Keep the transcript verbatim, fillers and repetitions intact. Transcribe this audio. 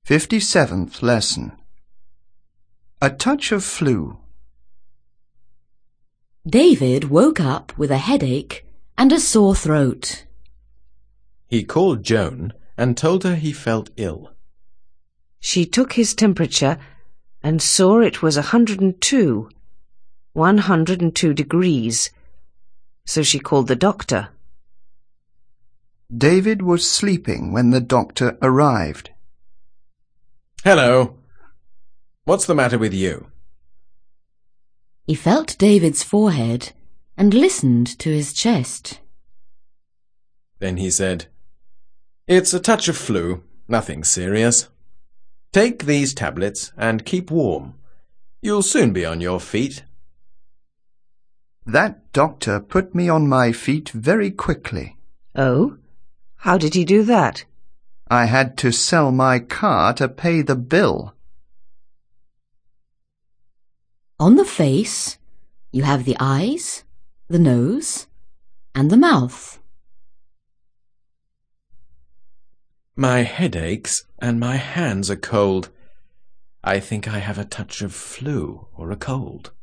fifty-seventh lesson. A touch of flu. David woke up with a headache and a sore throat. He called Joan and told her he felt ill. She took his temperature and saw it was a hundred and two, one hundred and two degrees, so she called the doctor. David was sleeping when the doctor arrived. Hello. What's the matter with you? He felt David's forehead and listened to his chest. Then he said, It's a touch of flu, nothing serious. Take these tablets and keep warm. You'll soon be on your feet. That doctor put me on my feet very quickly. Oh? How did he do that? I had to sell my car to pay the bill. On the face, you have the eyes, the nose, and the mouth. My head aches and my hands are cold. I think I have a touch of flu or a cold.